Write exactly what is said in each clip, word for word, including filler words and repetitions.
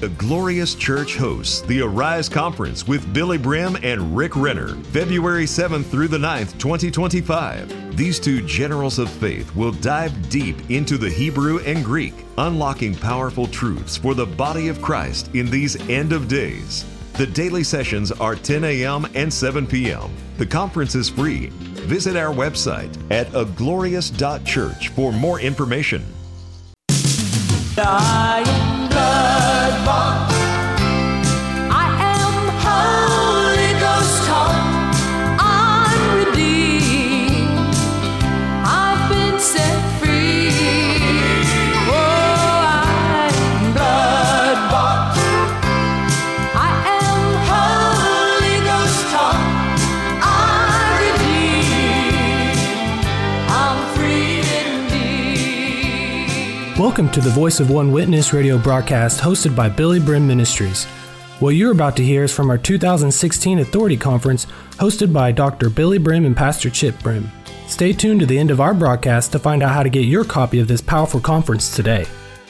The Glorious Church hosts the Arise Conference with Billy Brim and Rick Renner, February seventh through the ninth, twenty twenty-five. These two generals of faith will dive deep into the Hebrew and Greek, unlocking powerful truths for the body of Christ in these end of days. The daily sessions are ten a.m. and seven p.m. The conference is free. Visit our website at aglorious dot church for more information. I am blood bought. I am Holy Ghost taught. I'm redeemed. I've been set free. Oh, I am blood bought. I am Holy Ghost taught. I'm redeemed. I'm free indeed. Welcome to the Voice of One Witness radio broadcast hosted by Billy Brim Ministries. What you're about to hear is from our two thousand sixteen Authority Conference hosted by Doctor Billy Brim and Pastor Chip Brim. Stay tuned to the end of our broadcast to find out how to get your copy of this powerful conference today.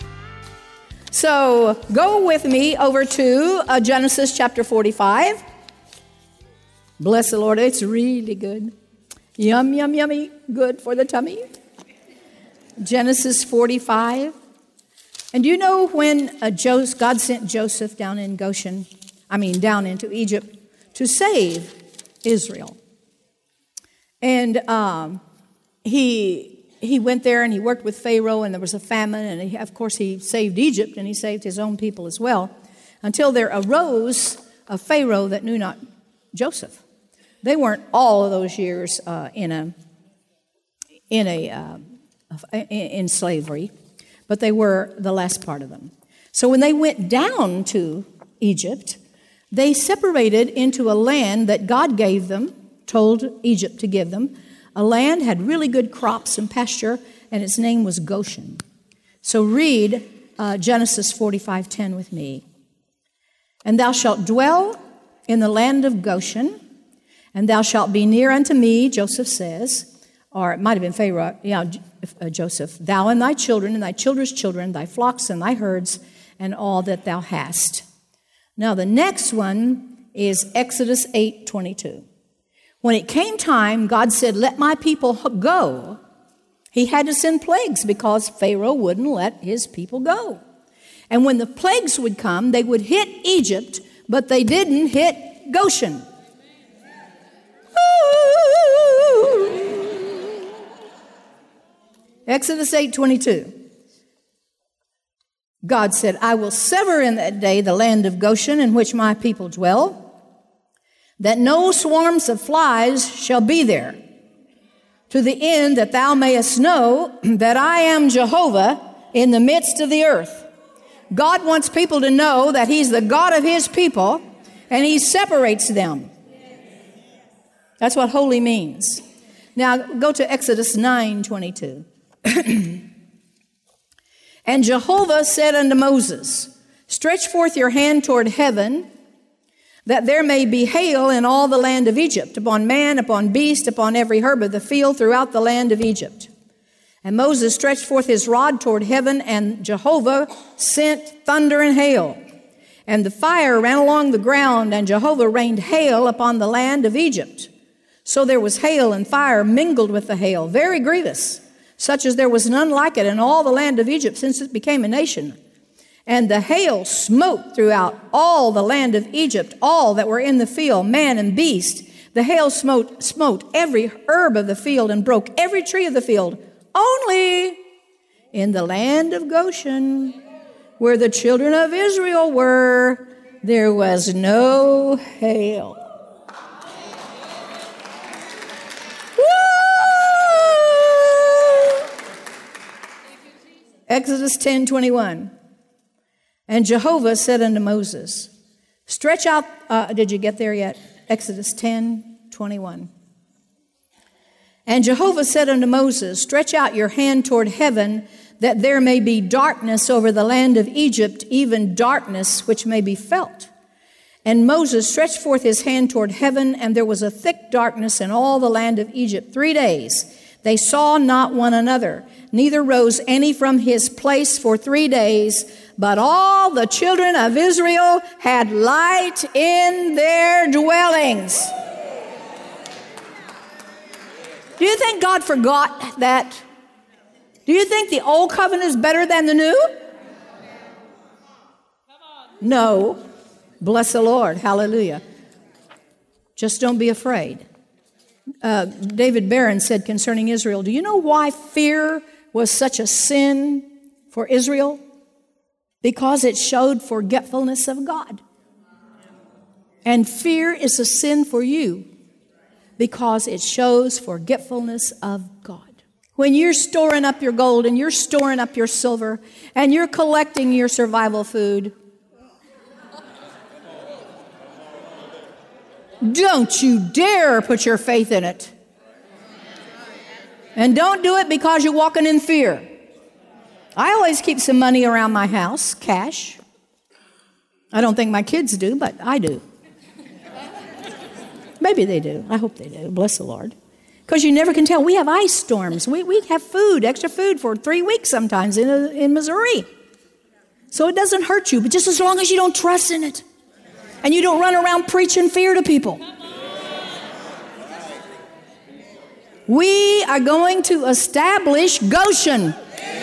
So go with me over to uh, Genesis chapter forty-five. Bless the Lord, it's really good. Yum, yum, yummy, good for the tummy. Genesis forty-five. And you know when uh, Joseph, God sent Joseph down in Goshen, I mean down into Egypt, to save Israel. And um, he he went there and he worked with Pharaoh, and there was a famine, and he, of course he saved Egypt and he saved his own people as well, until there arose a Pharaoh that knew not Joseph. They weren't all of those years uh, in a in a uh, in slavery, but they were the last part of them. So when they went down to Egypt, they separated into a land that God gave them, told Egypt to give them. A land had really good crops and pasture, and its name was Goshen. So read uh, Genesis forty-five ten with me. And thou shalt dwell in the land of Goshen, and thou shalt be near unto me, Joseph says, or it might have been Pharaoh, yeah, uh, Joseph, thou and thy children and thy children's children, thy flocks and thy herds, and all that thou hast. Now the next one is Exodus eight twenty-two. When it came time, God said, let my people go. He had to send plagues because Pharaoh wouldn't let his people go. And when the plagues would come, they would hit Egypt, but they didn't hit Goshen. Ooh. Exodus eight twenty-two. God said, I will sever in that day the land of Goshen in which my people dwell, that no swarms of flies shall be there, to the end that thou mayest know that I am Jehovah in the midst of the earth. God wants people to know that He's the God of His people, and He separates them. That's what holy means. Now go to Exodus nine twenty-two. And Jehovah said unto Moses, stretch forth your hand toward heaven, that there may be hail in all the land of Egypt, upon man, upon beast, upon every herb of the field throughout the land of Egypt. And Moses stretched forth his rod toward heaven, and Jehovah sent thunder and hail. And the fire ran along the ground, and Jehovah rained hail upon the land of Egypt. So there was hail and fire mingled with the hail, very grievous, such as there was none like it in all the land of Egypt since it became a nation. And the hail smote throughout all the land of Egypt, all that were in the field, man and beast. The hail smote, smote every herb of the field and broke every tree of the field. Only in the land of Goshen, where the children of Israel were, there was no hail. Exodus ten twenty-one. And Jehovah said unto Moses, stretch out, uh, did you get there yet? Exodus ten twenty-one. And Jehovah said unto Moses, stretch out your hand toward heaven, that there may be darkness over the land of Egypt, even darkness which may be felt. And Moses stretched forth his hand toward heaven, and there was a thick darkness in all the land of Egypt three days. They saw not one another, neither rose any from his place for three days, But all the children of Israel had light in their dwellings. Do you think God forgot that? Do you think the old covenant is better than the new? No. Bless the Lord. Hallelujah. Just don't be afraid. Uh, David Barron said concerning Israel, do you know why fear was such a sin for Israel? Because it showed forgetfulness of God. And fear is a sin for you because it shows forgetfulness of God. When you're storing up your gold and you're storing up your silver and you're collecting your survival food, don't you dare put your faith in it. And don't do it because you're walking in fear. I always keep some money around my house, cash. I don't think my kids do, but I do. Maybe they do. I hope they do. Bless the Lord. Because you never can tell. We have ice storms. We we have food, extra food for three weeks sometimes in, in Missouri. So it doesn't hurt you, but just as long as you don't trust in it. And you don't run around preaching fear to people. We are going to establish Goshen.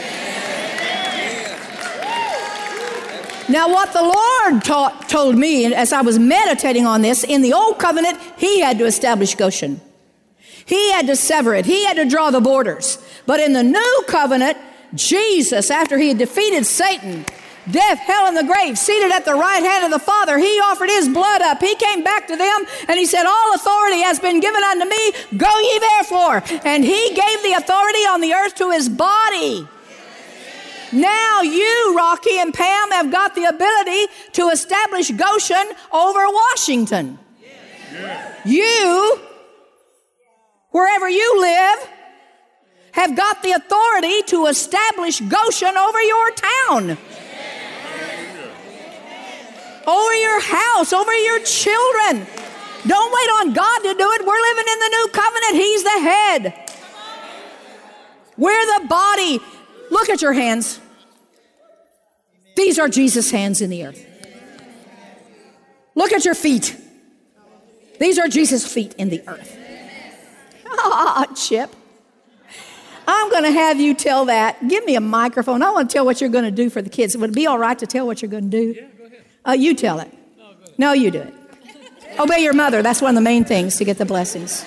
Now, what the Lord taught, told me as I was meditating on this, in the old covenant, he had to establish Goshen. He had to sever it. He had to draw the borders. But in the new covenant, Jesus, after he had defeated Satan, death, hell, and the grave, seated at the right hand of the Father, he offered his blood up. He came back to them and he said, all authority has been given unto me. Go ye therefore. And he gave the authority on the earth to his body. Now you, Rocky and Pam, have got the ability to establish Goshen over Washington. Yeah. You, wherever you live, have got the authority to establish Goshen over your town, over your house, over your children. Don't wait on God to do it. We're living in the new covenant. He's the head. We're the body. Look at your hands. These are Jesus' hands in the earth. Look at your feet. These are Jesus' feet in the earth. Ah, Chip. I'm going to have you tell that. Give me a microphone. I want to tell what you're going to do for the kids. Would it be all right to tell what you're going to do? Yeah, go ahead. Uh, you tell it. No, go ahead. No, you do it. Obey your mother. That's one of the main things to get the blessings.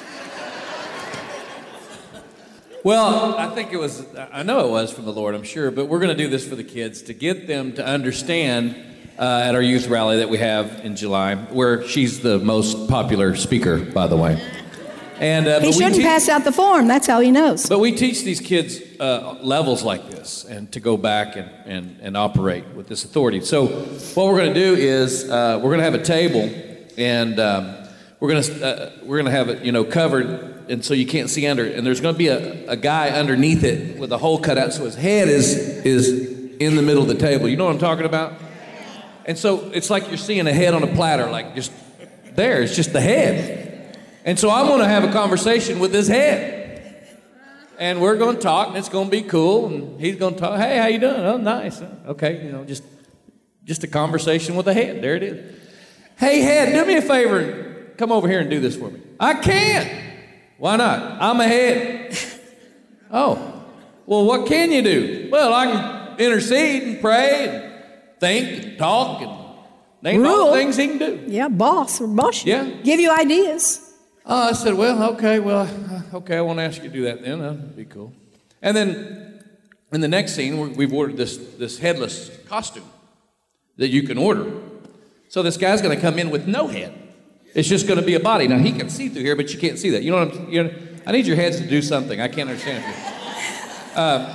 Well, I think it was, I know it was from the Lord, I'm sure, but we're going to do this for the kids to get them to understand uh, at our youth rally that we have in July, where she's the most popular speaker, by the way. And uh, He but shouldn't we te- pass out the form. That's how he knows. But we teach these kids uh, levels like this and to go back and, and, and operate with this authority. So what we're going to do is uh, we're going to have a table and um, we're going to uh, we're going to have it, you know, covered. And so you can't see under it. And there's going to be a, a guy underneath it with a hole cut out so his head is is in the middle of the table. You know what I'm talking about? And so it's like you're seeing a head on a platter, like just there. It's just the head. And so I want to have a conversation with this head. And we're going to talk, and it's going to be cool. And he's going to talk, hey, how you doing? Oh, nice. Okay, you know, just, just a conversation with the head. There it is. Hey, head, do me a favor. Come over here and do this for me. I can't. Why not? I'm ahead. Oh, well, what can you do? Well, I can intercede and pray and think and talk and name all the things he can do. Yeah, boss or boss. Yeah. Give you ideas. Oh, I said, well, okay, well, okay, I won't ask you to do that then. That'd be cool. And then in the next scene, we've ordered this, this headless costume that you can order. So this guy's going to come in with no head. It's just going to be a body. Now, he can see through here, but you can't see that. You know what I'm you know, I need your heads to do something. I can't understand it. Um,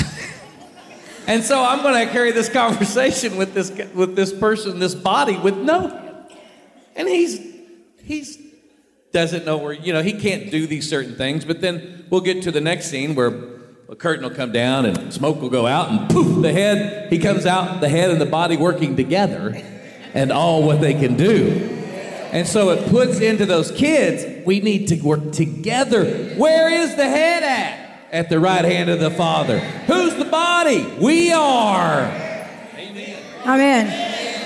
and so I'm going to carry this conversation with this with this person, this body with no head. And he's he's doesn't know where, you know, he can't do these certain things. But then we'll get to the next scene where a curtain will come down and smoke will go out and poof, the head, he comes out, the head and the body working together and all what they can do. And so it puts into those kids, we need to work together. Where is the head at? At the right hand of the Father. Who's the body? We are. Amen. Amen.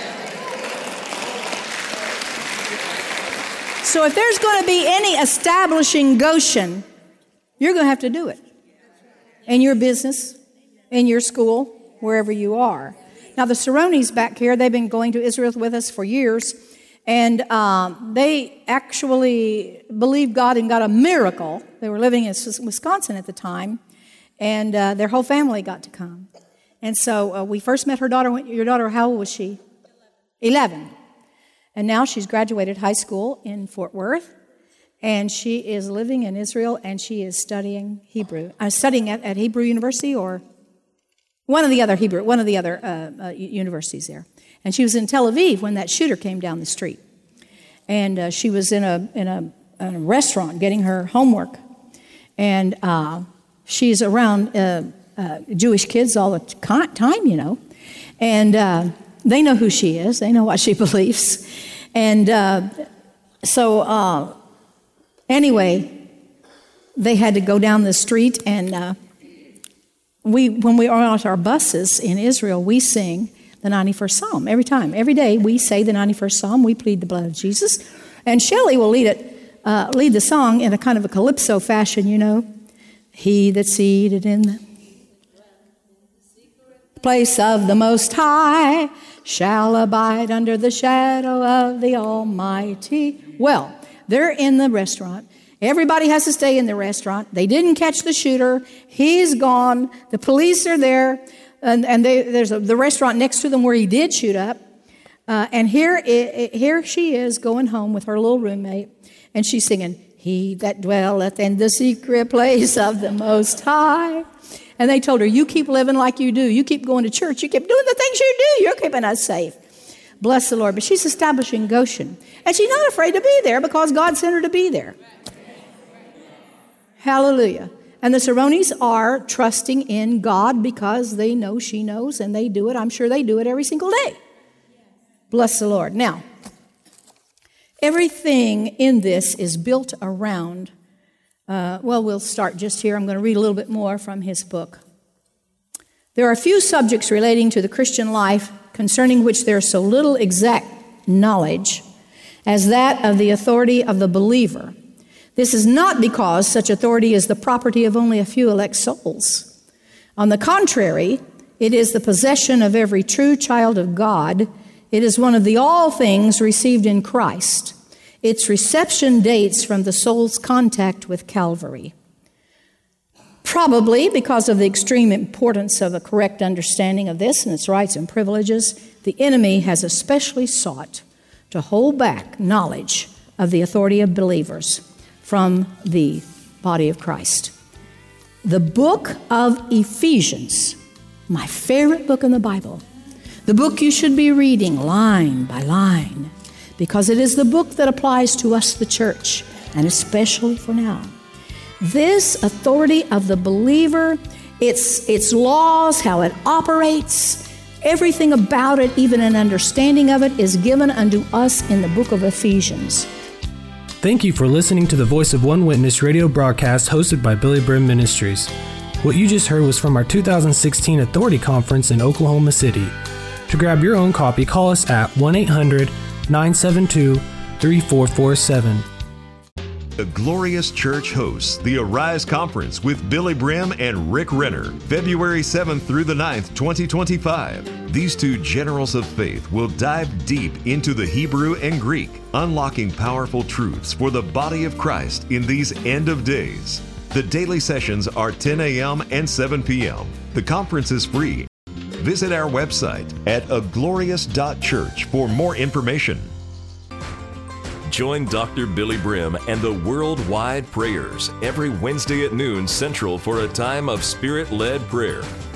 So if there's going to be any establishing Goshen, you're going to have to do it. In your business, in your school, wherever you are. Now the Saronis back here, they've been going to Israel with us for years. And um, they actually believed God and got a miracle. They were living in Wisconsin at the time. And uh, their whole family got to come. And so uh, we first met her daughter. Your daughter, how old was she? Eleven. And now she's graduated high school in Fort Worth, and she is living in Israel, and she is studying Hebrew. I'm uh, studying at, at Hebrew University, or one of the other Hebrew, one of the other uh, uh, universities there. And she was in Tel Aviv when that shooter came down the street, and uh, she was in a in a, in a restaurant getting her homework, and uh, she's around uh, uh, Jewish kids all the time, you know, and. Uh, They know who she is. They know what she believes. And uh, so uh, anyway, they had to go down the street. And uh, we, when we are on our buses in Israel, we sing the ninety-first Psalm every time. Every day we say the ninety-first Psalm. We plead the blood of Jesus. And Shelley will lead it, uh, lead the song in a kind of a calypso fashion, you know. He that's seated in the place of the Most High shall abide under the shadow of the Almighty. Well, they're in the restaurant. Everybody has to stay in the restaurant. They didn't catch the shooter. He's gone. The police are there. And, and they, there's a, the restaurant next to them where he did shoot up. Uh, and here, it, here she is going home with her little roommate. And she's singing, He that dwelleth in the secret place of the Most High. And they told her, you keep living like you do. You keep going to church. You keep doing the things you do. You're keeping us safe. Bless the Lord. But she's establishing Goshen. And she's not afraid to be there because God sent her to be there. Hallelujah. And the Saronis are trusting in God because they know she knows and they do it. I'm sure they do it every single day. Bless the Lord. Now, everything in this is built around Uh, well, we'll start just here. I'm going to read a little bit more from his book. There are few subjects relating to the Christian life concerning which there is so little exact knowledge as that of the authority of the believer. This is not because such authority is the property of only a few elect souls. On the contrary, it is the possession of every true child of God. It is one of the all things received in Christ. Its reception dates from the soul's contact with Calvary. Probably because of the extreme importance of a correct understanding of this and its rights and privileges, the enemy has especially sought to hold back knowledge of the authority of believers from the body of Christ. The book of Ephesians, my favorite book in the Bible, the book you should be reading line by line, because it is the book that applies to us, the church, and especially for now. This authority of the believer, its, its laws, how it operates, everything about it, even an understanding of it, is given unto us in the book of Ephesians. Thank you for listening to the Voice of One Witness radio broadcast hosted by Billy Brim Ministries. What you just heard was from our two thousand sixteen Authority Conference in Oklahoma City. To grab your own copy, call us at one eight hundred nine seven two three four four seven. The Glorious Church hosts the Arise Conference with Billy Brim and Rick Renner, February seventh through the ninth, twenty twenty-five. These two generals of faith will dive deep into the Hebrew and Greek, unlocking powerful truths for the body of Christ in these end of days. The daily sessions are ten a.m. and seven p.m. The conference is free. Visit our website at a glorious dot church for more information. Join Doctor Billy Brim and the Worldwide Prayers every Wednesday at noon Central for a time of Spirit-led prayer.